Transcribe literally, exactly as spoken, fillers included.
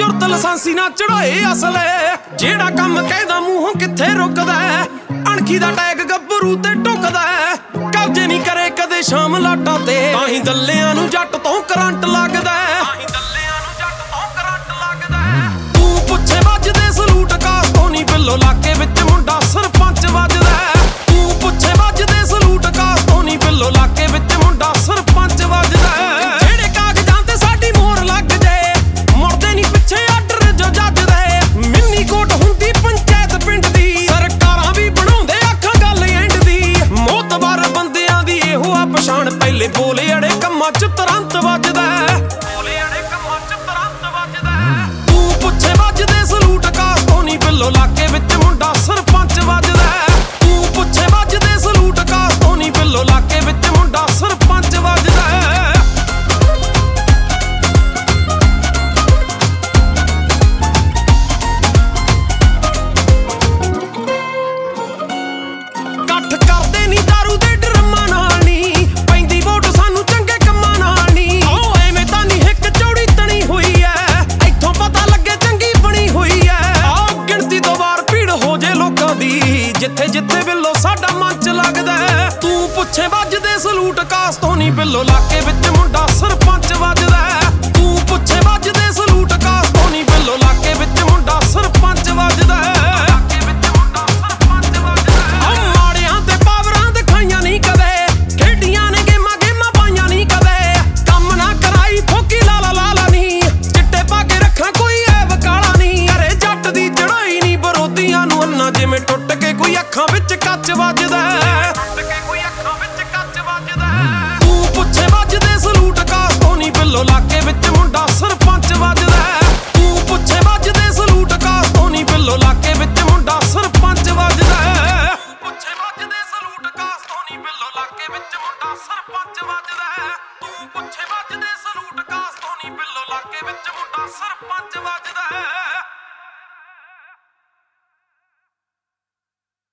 ਸੁਰਤ ਲਾਇਸੈਂਸੀ ਨਾ ਚੜਾਏ ਅਸਲੇ ਜਿਹੜਾ ਕੰਮ ਕਹਿੰਦਾ ਮੂੰਹੋਂ ਕਿੱਥੇ ਰੁਕਦਾ ਅਣਖੀ ਦਾ ਟੈਗ ਗੱਭਰੂ ਤੇ ਟੁਕਦਾ ਕਬਜੇ ਨਹੀਂ ਕਰੇ ਕਦੇ ਸ਼ਾਮ ਲਾਟਾਂ ਤੇ ਤਾਂ ਹੀ ਦੱਲਿਆਂ ਨੂੰ ਜੱਟ ਤੋਂ ਕਰੰਟ ਲੱਗਦਾ ਤਾਂ ਹੀ ਦੱਲਿਆਂ ਨੂੰ ਜੱਟ ਤੋਂ ਕਰੰਟ ਲੱਗਦਾ ਤੂੰ ਪੁੱਛੇ ਵੱਜਦੇ ਸਲੂਟ ਕਾਸ ਤੋਂ ਨਹੀਂ ਬਿੱਲੋ ਲਾਕੇ ਵਿੱਚ ਮੁੰਡਾ ਸਰਪੰਚ ਵੱਜਦਾ ਤੂੰ ਪੁੱਛੇ ਵੱਜਦੇ ਸਲੂਟ ਕਾਸ ਤੋਂ ਨਹੀਂ ਬਿੱਲੋ ਲਾਕੇ ਵਿੱਚ ਮੁੰਡਾ ਸਰਪੰਚ ਵੱਜਦਾ ਜਿਹੜੇ ਕਾਗਜ਼ਾਂ ਤੇ ਸਾਡੀ ਮੋਹਰ ਲੱਗ ਜਾਏ ਮੁੜਦੇ ਨਹੀਂ ਪਿੱਛੇ ਆਰਡਰ ਜੋ ਜੱਜਦੇ ਮਿੰਨੀ ਕੋਟ ਹੁੰਦੀ ਪੰਚਾਇਤ ਪਿੰਡ ਦੀ ਸਰਕਾਰਾਂ ਵੀ ਬਣਾਉਂਦੇ ਅੱਖਾਂ ਗੱਲ ਐਂਡ ਦੀ ਮੋਤਬਾਰ ਬੰਦਿਆਂ ਦੀ ਇਹੋ ਆ ਪਛਾਣ ਪਹਿਲੇ ਬੋਲੇ ਅੜੇ ਕੰਮਾਂ ਚ ਤੁਰੰਤ ਵੱਜਦਾ ਬੋਲੇ ਅੜੇ ਕੰਮਾਂ ਚ ਤੁਰੰਤ ਵੱਜਦਾ ਤੂੰ ਪੁੱਛੇ ਵੱਜਦੇ ਸਲੂਟ ਕਾਸ ਤੋਂ ਨਹੀਂ ਬਿੱਲੋ ਲਾਕੇ ਵਿੱਚ ਮੁੰਡਾ ਸਰਪੰਚ ਵੱਜਦਾ ਤੂੰ ਪੁੱਛੇ ਵੱਜਦੇ ਸਲੂਟ ਕਾਸ ਤੋਂ ਨਹੀਂ ਬਿੱਲੋ ਲਾਕੇ ਵਿੱਚ ਮੁੰਡਾ ਸਰਪੰਚ ਵੱਜਦਾ ਕੱਠ ਕਰਦੇ ਨਹੀਂ ਦਾਰੂ ਦੇ ਡਰਮਾਂ ਨਾਲ ਨਹੀਂ ਪੈਂਦੀ ਵੋਟ ਸਾਨੂੰ ਚੰਗੇ ਕੰਮਾਂ ਨਾਲ ਨਹੀਂ ਓ ਐਵੇਂ ਤਾਂ ਨਹੀਂ ਹਿੱਕ ਚੌੜੀ ਤਣੀ ਹੋਈ ਐ ਇੱਥੋਂ ਪਤਾ ਲੱਗੇ ਚੰਗੀ ਬਣੀ ਹੋਈ ਐ ਆਹ ਗਿਣਤੀ ਤੋਂ ਵਾਰ ਭੀੜ ਹੋ ਜੇ ਲੋਕਾਂ ਦੀ ਜਿੱਥੇ ਜਿੱਥੇ ਬਿੱਲੋ ਸਾਡਾ ਮੰਚ ਲੱਗਦਾ ਤੂੰ ਪੁੱਛੇ ਵੱਜਦੇ ਸਲੂਟ ਕਾਸ ਤੋਂ ਨਹੀਂ ਬਿੱਲੋ ਲਾਕੇ ਵਿੱਚ ਮੁੰਡਾ ਸਰਪੰਚ ਵੱਜਦਾ ਤੂੰ ਪੁੱਛੇ ਵੱਜਦੇ ਸਲੂਟ ਕਾਸ ਤੋਂ ਨਹੀਂ ਬਿੱਲੋ ਲਾਕੇ ਵਿੱਚ ਮੁੰਡਾ ਸਰਪੰਚ ਵੱਜਦਾ ਮਾੜਿਆਂ ਤੇ ਪਾਵਰਾਂ ਦਿਖਾਈਆਂ ਨਹੀਂ ਕਦੇ ਖੇਡੀਆਂ ਨੇ ਗੇਮਾਂ ਗੇਮਾਂ ਪਾਈਆਂ ਨਹੀਂ ਕਦੇ ਕੰਮ ਨਾ ਕਰਾਈ ਫੋਕੀ ਲਾਲਾ ਲਾਲਾ ਨਹੀਂ ਚਿੱਟੇ ਪਾ ਕੇ ਰੱਖਾਂ ਕੋਈ ਐਬ ਕਾਲਾ ਨਹੀਂ ਘਰੇ ਜੱਟ ਦੀ ਚੜਾਈ ਨਹੀਂ ਵਿਰੋਧੀਆਂ ਨੂੰ ਅੰਨਾ ਜਿਵੇਂ ਟੁੱਟ ਕੇ ਕੋਈ ਅੱਖਾਂ ਵਿੱਚ ਕੱਚ ਵੱਜਦਾ ਟੁੱਟ ਕੇ ਕੋਈ ਅੱਖਾਂ ਵਿੱਚ ਕੱਚ ਵੱਜਦਾ ਤੂੰ ਪੁੱਛੇ ਵੱਜਦੇ ਸਲੂਟ ਕਾਸ ਤੋਂ ਨਹੀਂ ਬਿੱਲੋ ਲਾਕੇ ਵਿੱਚ ਮੁੰਡਾ ਸਰ